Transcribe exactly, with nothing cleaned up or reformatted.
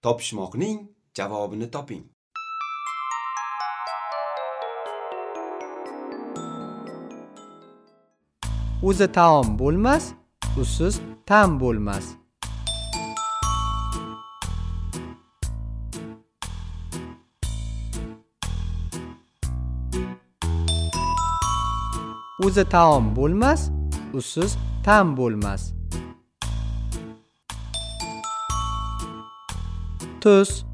Topishmoqning javobini toping. O'zi taom bo'lmas, usiz ta'm bo'lmas. O'zi taom bo'lmas, usiz ta'm bo'lmas. Tuz